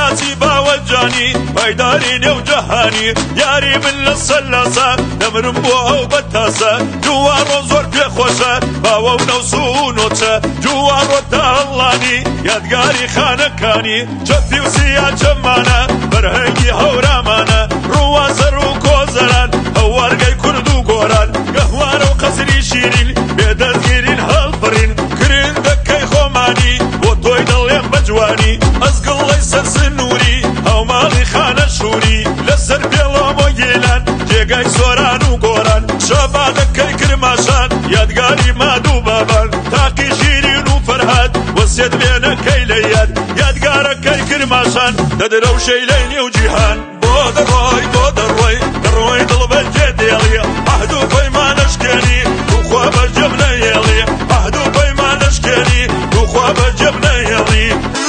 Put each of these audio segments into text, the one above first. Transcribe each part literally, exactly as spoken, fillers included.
ماچی باوەجانی پایداری نێو جەهانی یاری من لە سەلاسە دەمرم بۆ ئەو بەتاسە جووارۆ زۆر پێخۆشە باوە و نەوسو و نۆچە جووارۆ تا هەڵانی یادگاری خانەکانی چەپی و سیان چەمانە بەرهەنگی هەورامانە ڕوازەر و کۆزەران هەوارگەی کورد و گۆران گەهوارە و قەسری شیرین بێدەستگیرین هەڵبڕین کرندەکەی خۆمانی بۆ تۆی دڵێم بەجوانی ئەزگڵەی سەر سنووری هەوماڵی خانە شووری لەسەر پێڵۆم و گێلان جێگای سۆران و گۆران شەبادەکەی کرماشان یادگاری مادوو بابان تاقی شیرین و فەرهاد وەسێت وێنەکەی لە یاد یادگارەکەی کرماشان دەدرەوشەی لەی نێو جیهان بۆ دەڕۆی بۆ دەڕۆی دەڕۆی دڵبەرجێ دێڵی عەهد و پەیمانەشکێنی توخوا بەرجەم نەهێڵی عەهد و پەیمانەشکێنی توخوا بەرجەم نەهێڵی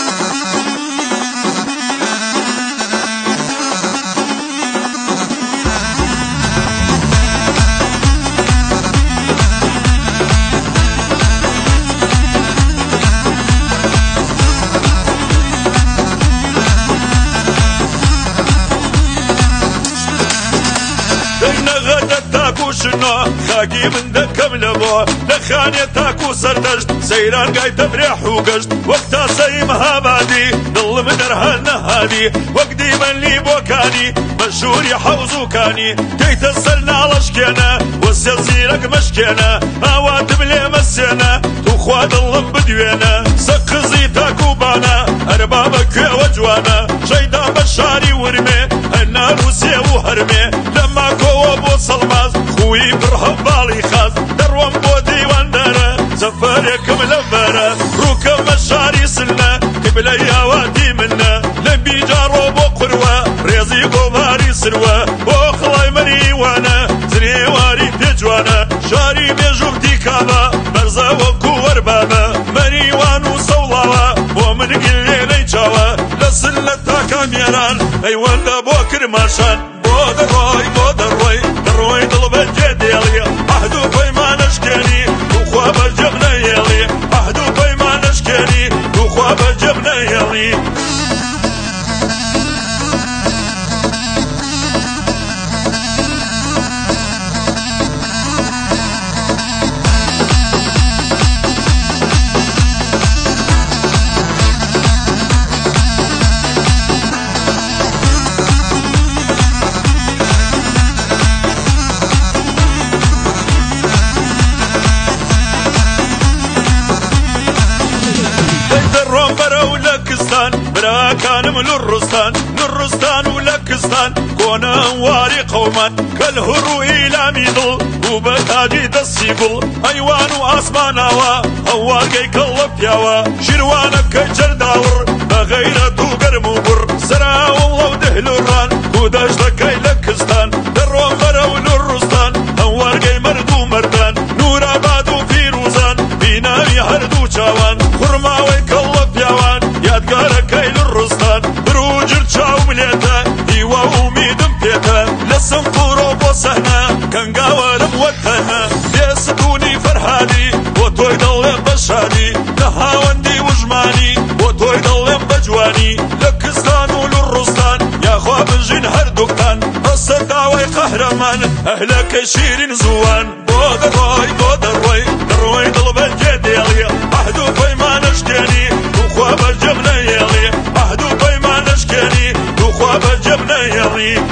شنو خاکی من دەکەم لە بۆ لە خانێ تاک و سەردەشت سەیران گای تەفرێح و گەشت وەک تاسەی مەهابادی دڵم دەرهە نەهادی وەک دیمەنلی بۆکانی مەشهوری حەوز و کانی دەیتە سەر ناڵەشکێنە وەسێ زیرەک مەشکێنە ئاواتم لێ مەسێنە توخوا دڵم بدوێنە سەقزی تاک و بانە ئەربابە کوێوە جوانە شەیدا بە شاری ورمێ هەنار و سێ و هەرمێ لە ماکۆوە بۆ سەڵماز خوی پر هەڤاڵی خاز دەڕوەم بۆ دەیواندارە زەفەرێکم لەڤەرە ڕووکەمە شاری سنە قیبلەی ئاواتی منە لە بیجاڕۆ بۆ قوروە ڕێزی گۆڤاری سروە بۆ خڵای مەریوانە زرێواری پێجوانە شاری مێژووتی کابە بەرزە وەکو وەربابە مەریوان و سەوڵاوە بۆ من گلێنەی چاوە لە سن لە تاکامێران ئەیوەندە بۆ کرماشان بۆ دەڕۆی بۆ دەڕۆی دەڕۆی دڵبەرجێ دێڵی عەهد و پەیمانەشکێنی توخوا بەرجەم نەهێڵی عەهد و پەیمانەشکێنی توخوا بەرجەم نەهێڵی براكانم للرستان للرستان ولكستان كونا واري قومان كالهرو إلى ميدل وبتاجي دسيبل أيوان واسماناوا هواقي كاللب ياوا شروانك كجر داور بغيرتو قرمو بر سرا والله ودهلو الران وداش دكاي لكستان دروان برو للرستان هواقي مردو مردان نورا بادو فيروزان بيناوي هردو چاوان خرماوي كاللب ياوان یادگارەکەی لڕستان بروجر چاو ملێتە هیوا ئومیدم پێتە لە سنفڕۆ بۆ سەهنە کەنگاوەرم وەتەنە بێستونی فەرهادی بۆ تۆی دڵێم بە شادی لە هاوەندی وژمانی بۆ تۆی دڵێم بە جوانی لە کستان و لڕستان یاخوا بژین هەردووکتان هەسە داوای قەهرەمان ئەهلەکەی شیرین زووان بۆ دەڕۆی بۆ دەڕۆی دەڕۆی دڵبەرجێ دێڵی عەهد و پەیمانەشکێنی توخوا بەرجەم نەهێڵی عەهد و پەیمانەشکێنی توخوا بەرجەم نەهێڵی